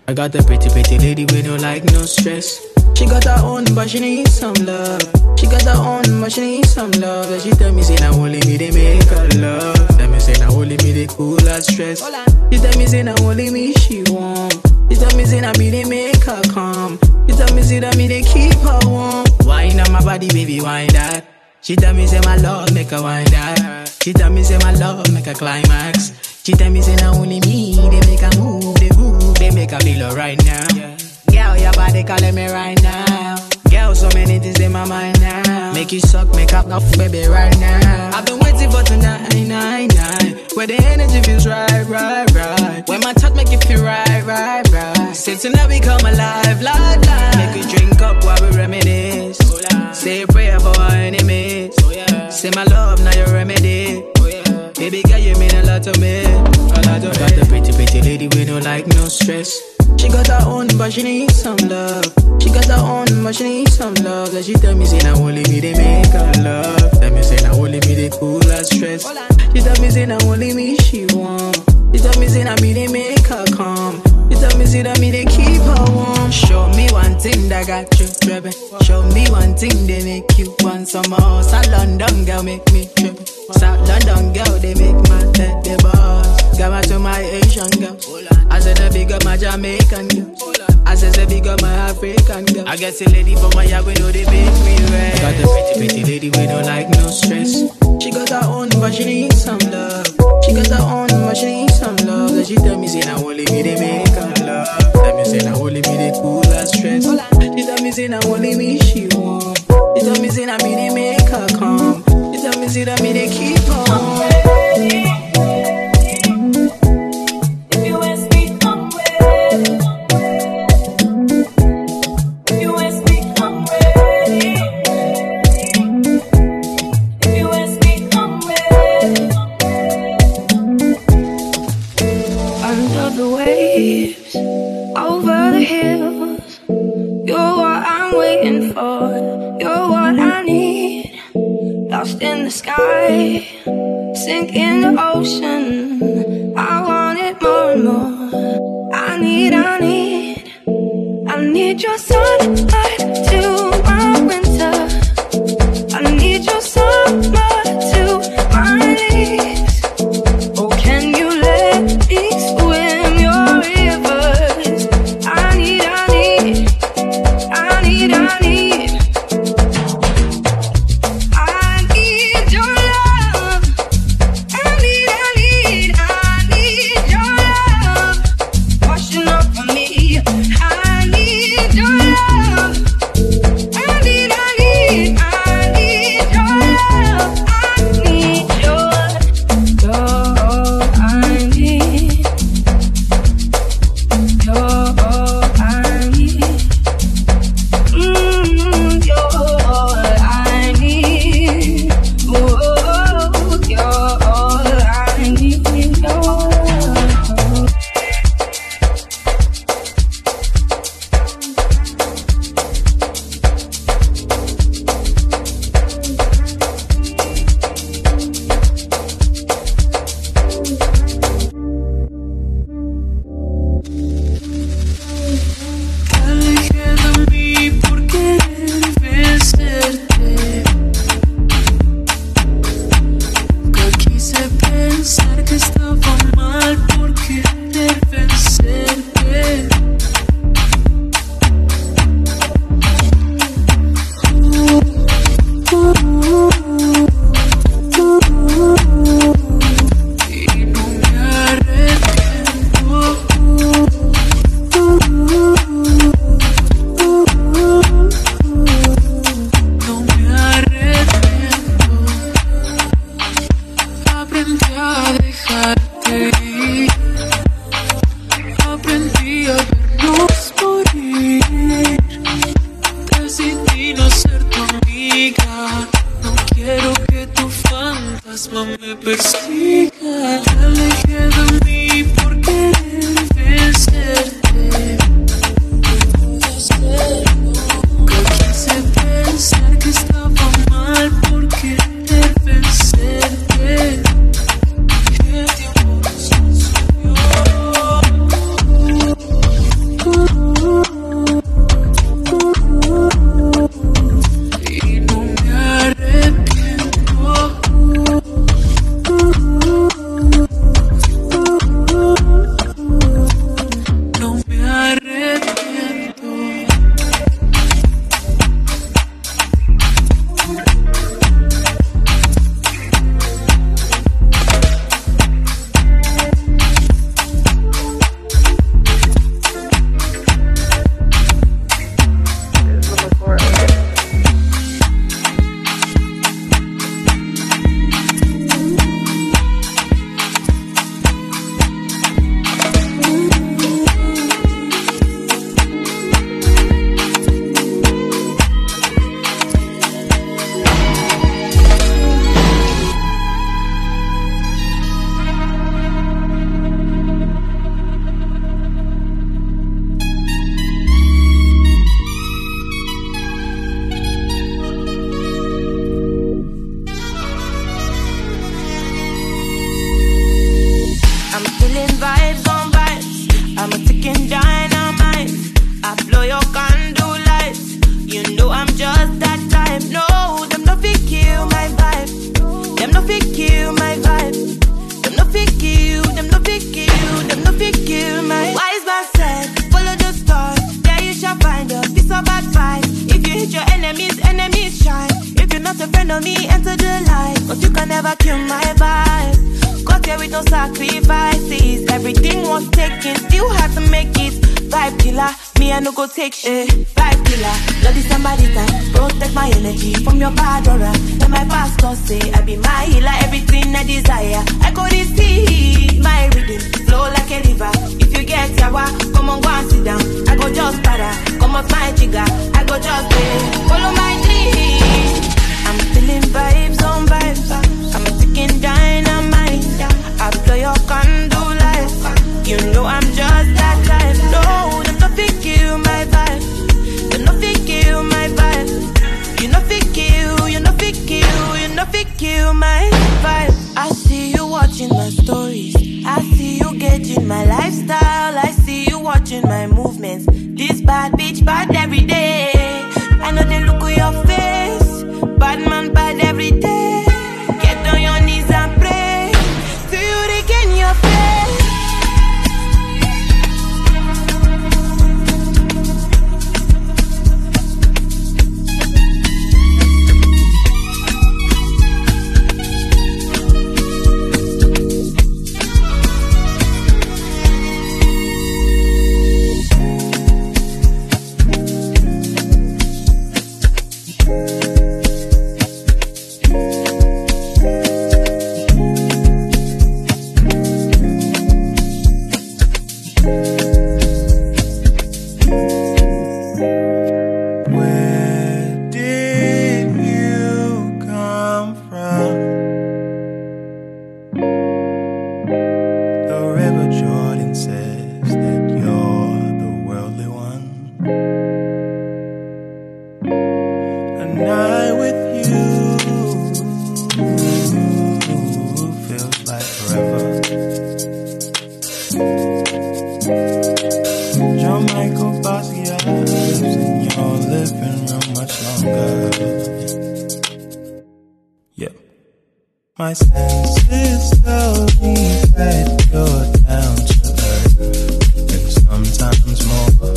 I got a pretty, pretty lady with no like, no stress. She got her own, but she needs some love. She got her own, but she needs some love. And she tell me, say, now only me, they make her love. Tell me, say, now only me, they cool her stress. She tell me, say, now only me, she warm. She tell me, say, now me, they make her calm. She tell me, say, that me, they keep her warm. Wine on my body, baby, wine that. She tell me, say, my love, make her wine that. She tell me, say, my love, make her climax. She tell me, say, now only me, they make her move, they make her feel alright now. Girl, your body calling me right now. Girl, so many things in my mind now. Make you suck, make up, off, baby, right now. I've been waiting for tonight, where the energy feels right. When my touch make you feel right. Say tonight we come alive, like. Make you drink up while we reminisce. Say a prayer for our enemies. Say my love, now your remedy. Baby girl, you mean a lot to me. Got the pretty, pretty lady with no like, no stress. She got her own, but she needs some love. She got her own, but she needs some love. And she tell me, say, now only me, they make her love. Tell me, say, now only me, they cool her stress. She tell me, say, now only me, she warm. She tell me, say, now me, they make her calm. She tell me, say, that me, they keep her warm. Show me one thing that got you tripping. Show me one thing they make you want some more. South London girl make me tripping. South London girl, they make my head the boss. Got my to my Asian girl. I said I big up my Jamaican girl. I said I big up my African girl. I guess a lady from my yard, we know they make me red. I got the pretty, pretty lady with no like, no stress. She got her own, but she needs some love. She got her own, but she needs some love. And she tell me, say, now only me, they make her love. Tell me, say, now only me, they cool her stress. She tell me, say, now only me, she warm. She tell me, say, now me, they make her calm. She tell me, say, that me, they keep her warm. Over the hills, you're what I'm waiting for. You're what I need. Lost in the sky, sink in the ocean. I want it more and more. I need your sunlight to my winter. I need your summer to my leaves. Oh, can you let me swim your rivers? I need your love. I need your love. Washing up on me. I need your love. I need your love. I need your all I need. You're all I need. You're all I need. Oh, you're all I need. You're all. Alejé de mí por querer vencerte. Nunca quise pensar que estaba mal por querer vencerte. Y no me arrepiento. No me arrepiento. Aprendí a dejarte ir. Aprendí a vernos morir. Decidí no ser tu amiga. No quiero que tu fantasma me persiga. Te alejé de mí por querer vencerte. Nunca quise pensar que estaba mal por querer vencerte. Que el tiempo nos consumió. not a friend of me, enter the light. But you can never kill my vibe. Got here with no sacrifices. Everything was taken, still had to make it. Vibe killer, me I no go take shit. Vibe killer, bloody somebody time. Protect my energy from your bad aura. Then my pastor say I be my healer, everything I desire. I go this see my rhythm flow like a river. If you get yawa, come on go and sit down. I go just para, come off my jigger. I go just follow my dream. I'm feeling vibes on vibes. I'm a ticking dynamite. I blow your candle light. You know I'm just that type. No, there's nothing kill my vibe. There's nothing kill my vibe. You know fit kill, you know fit kill, you know fit kill my vibe. I see you watching my stories. I see you gauging my lifestyle. I see you watching my movements. This bad bitch bad every day. I know they look at your face. Bad man bad every day. Get on your knees and pray. Do you regain your faith? My senses tell me that you're down to earth, and sometimes more.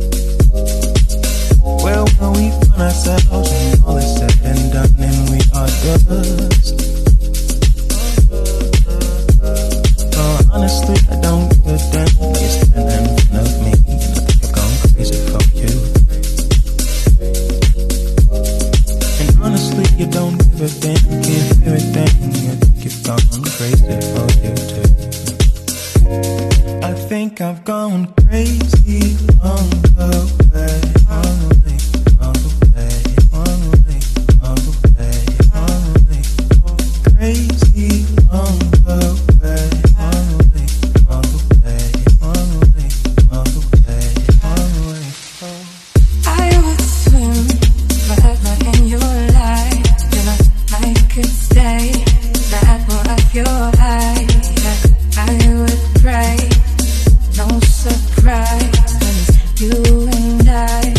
Well, when we find ourselves and all is said and done, and we are dust. So honestly, I don't give a damn. You're standing in front of me, and I think I've gone crazy for you. And honestly, you don't give a damn. Can't hear a thing. You've gone crazy for you too. I think I've gone crazy on the way, on the way, on the way, on the way, on the way, on the way. Crazy on the way, on the way, on the way, on the way, on the way, on the way. Oh. I would swim forever in your light, and I could stay. The apple of your eye, I would pray. No surprise, when it's you and I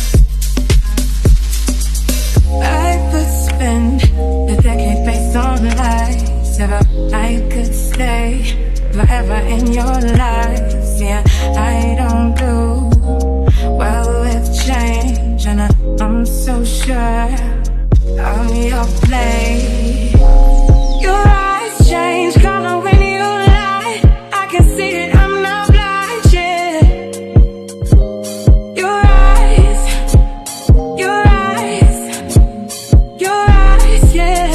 would spend a decade based on lies. If I could stay forever in your lives, yeah, I don't do well with change, and I'm so sure of your play. Your eyes change color when you lie. I can see it, I'm not blind, yeah. Your eyes, your eyes, your eyes, yeah.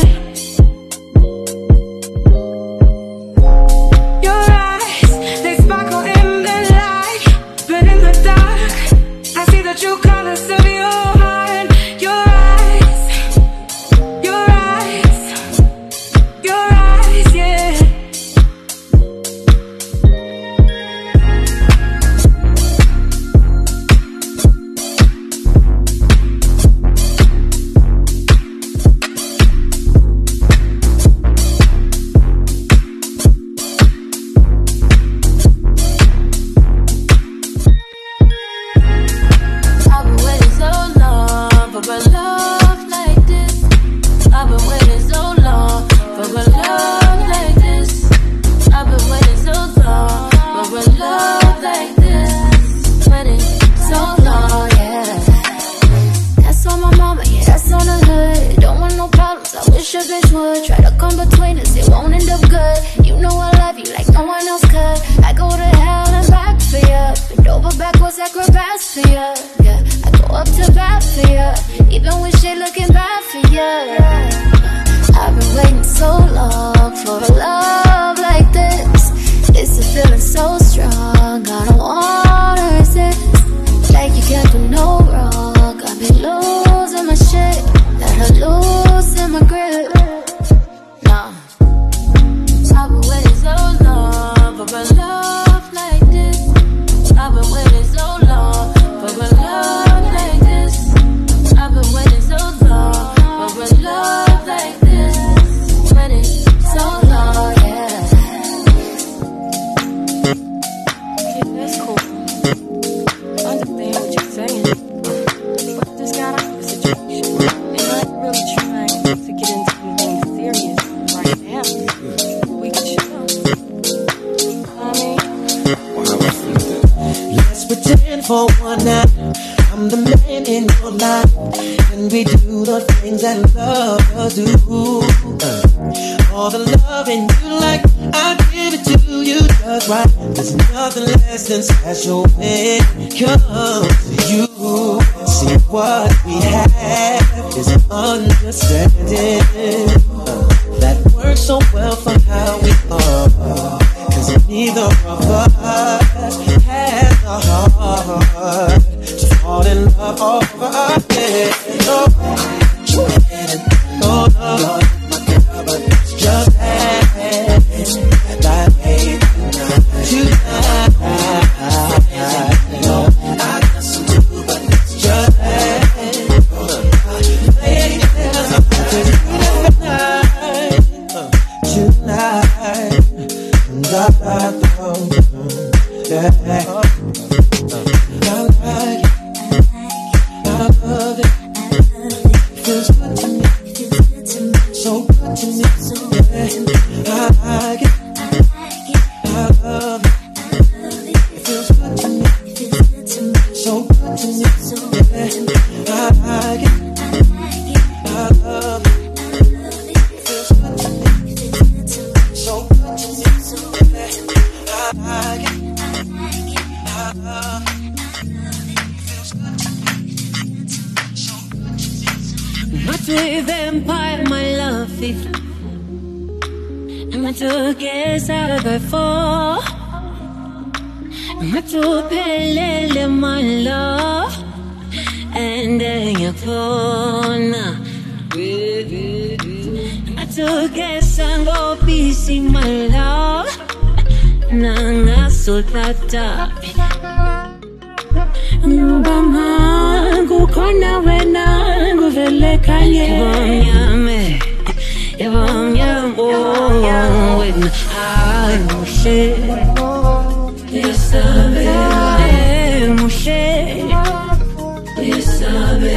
Your eyes, they sparkle in the light, but in the dark, I see the true colors of your heart. Your eyes, your eyes. would try to come between us, it won't end up good. You know I love you like no one else could. I go to hell and back for you, bend over backwards, acrobats for you. Yeah, I go up to bat for you, even when shit looking bad for you. I've been waiting so long for a love like this. It's a feeling so strong, I don't wanna resist. Like you can't do no wrong, got me losing my shit. Let her loosen my grip. Nah, I've been waiting so long for a love like this. I've been waiting so long for a love like this. I've been waiting so long for a love like this. Waiting so long, yeah. Okay, that's cool. I understand what you're saying, but I just got out of the situation, and I'm really trying to get into anything serious right now. We can chill. You know what I mean? Let's pretend for one night I'm the man in your life, and we do the things that lovers do. All the loving you like, I give it to you just right. There's nothing less than special when it comes to you. See, what we have is understanding that works so well for how we are. 'Cause neither of us has the heart to fall in love over again. Oh, oh, no, but it's just that way tonight. No, I got some too, but it's just that way tonight. Yeah. I like it. I love it. It feels good to me. So good to me. Yeah. I like it. I love it. It feels good to me. So good to me. Yeah. I like it. I love it. It feels good to me. So good to me. Yeah. I like it. Not a vampire, my love. I'm not to guess out before. I'm not to pay my love. And then you phone. Not to guess and go busy, my love. Nanga sultata. Ngubama kukhona wena nguvele kanye Yevamyame wena mushe Yesabe mushe Yesabe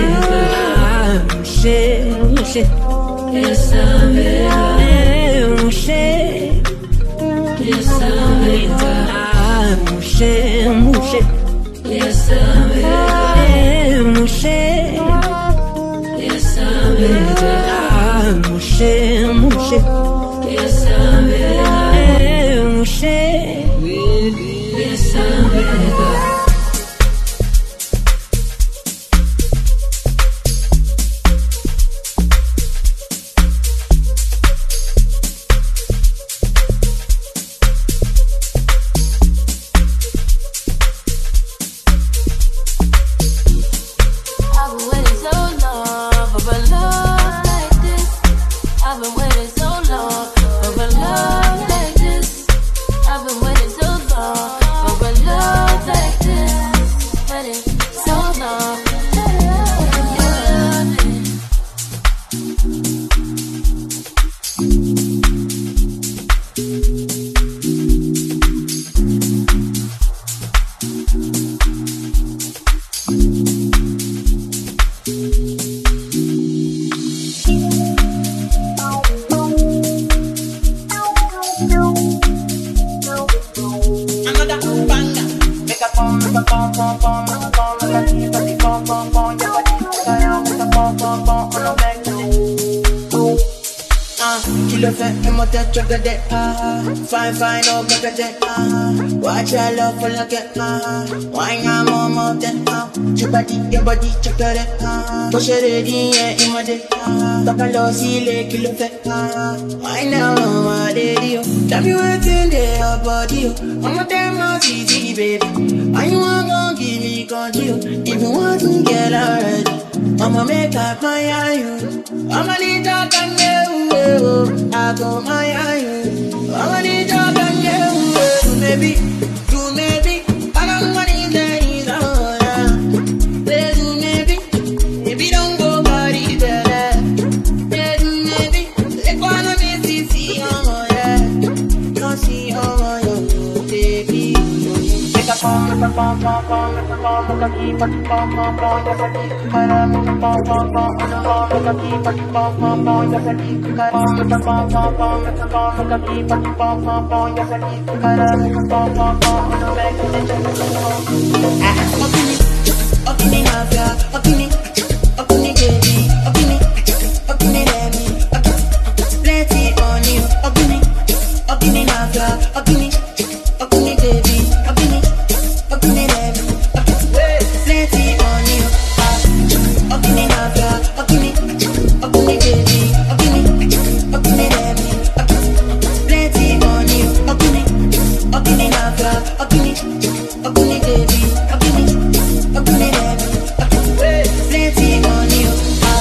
mushe Yesabe mushe Yesabe mushe Yes, I'm mushe. Yes, I'm mushe. Yes, I'm mushe. Yes, I'm kilo fait, et mon tête chocolat, fine, fine, oh, cocotte, watch your love for like it, wine your mama, your body, chocolate, push it ready, yeah, in my day, talk a low, see, like kilo fait, wine your mama, daddy, tell me what's in your body, I'm a damn not easy, baby, I want to give me control, if you want to get already, I'ma make up my eye, I'ma need talk and you, I go my eye, I'ma need talk and you, maybe, I don't want it there, maybe don't go body there, maybe, let go on me, see, oh yeah, don't see, oh yeah, baby, make a pom, make a pom, pom, pom, make a pom, make a keep, make a pom, pom, pom, make a keep, make a pom, pom, pom, make a keep, make a pom, pom, pom, make a keep, make a pom, pom, pom, make a pom, make a keep, make a pom, pom, pom, make a keep, make a pom, pom, pom, make a Okini mafia, okini baby, okini let me, plenty on you, okini mafia, okini baby, okini let me, plenty on you, okini mafia, okini baby, okini let me, plenty on you, okini mafia, okini baby, okini let me, plenty on you.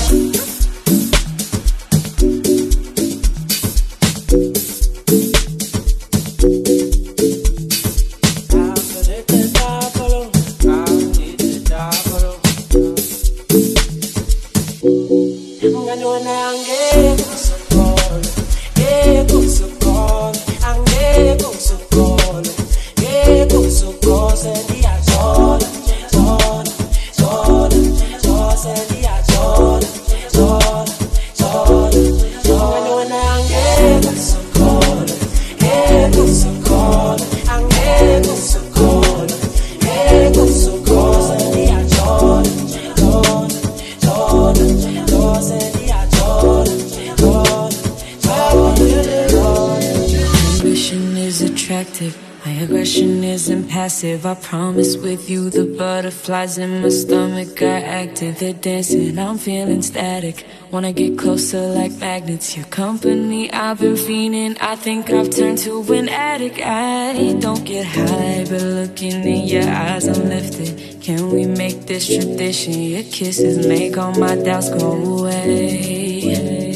I promise with you the butterflies in my stomach are active. They're dancing, I'm feeling static. Wanna get closer like magnets. Your company, I've been fiending. I think I've turned to an addict. I don't get high, but looking in your eyes, I'm lifted. Can we make this tradition? Your kisses make all my doubts go away.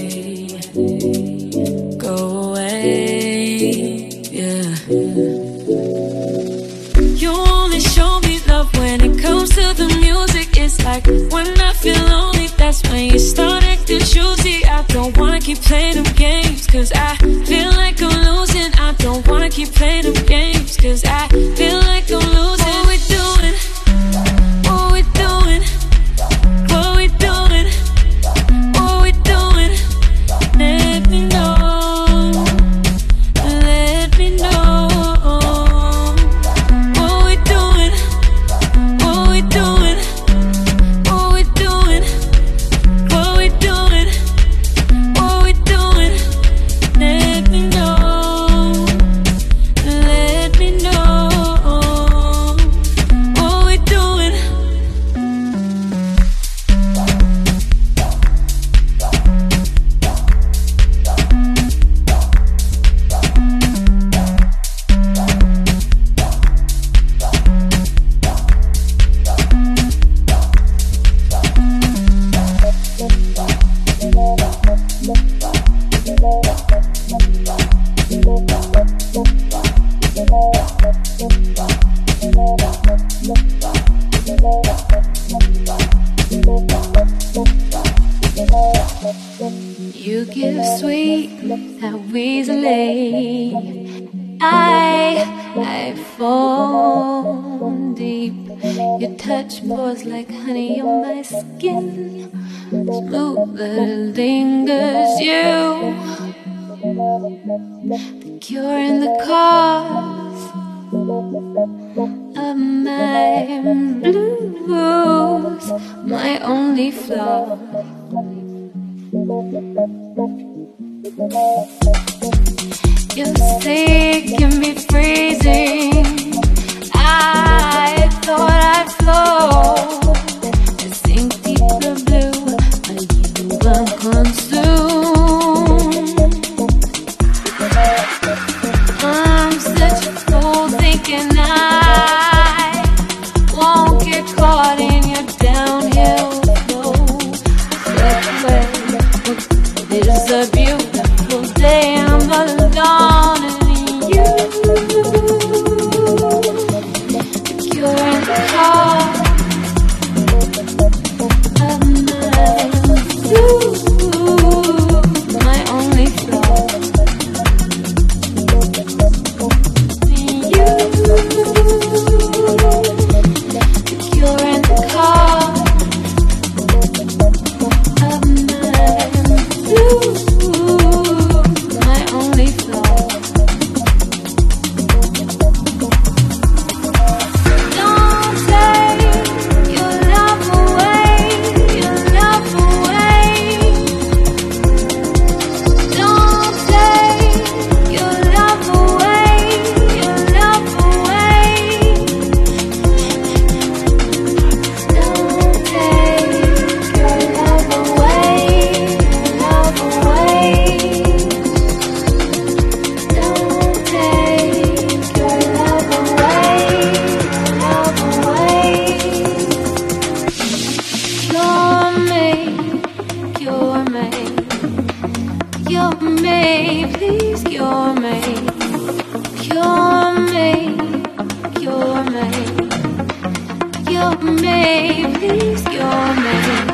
Go away, yeah. To the music, it's like when I feel lonely, that's when you start acting choosy. I don't wanna keep playing them games, cause I feel like I'm losing. I don't wanna keep playing them games, cause I feel like I'm losing. What we doing? What we doing? What we doing? What we doing? Let me know. Let me know. You give sweet that easily. I fall deep. Your touch pours like honey on my skin. Smooth that lingers you. The cure and the cause of my blues. My only flaw. Your sleep can be freezing. I thought I'd float to sink deeper blue, but you were consumed. I'm such a fool thinking I won't get caught in your downhill flow. It's a beautiful day, I'm alone in you. You're in the heart of my only flaw. You. You're in the heart of my only flaw. Don't take your love away, your love away. Don't take your love away, your love away. Don't take your love away, love away. Don't take your love away, love away. Cure me, please cure me. Cure me, please cure me.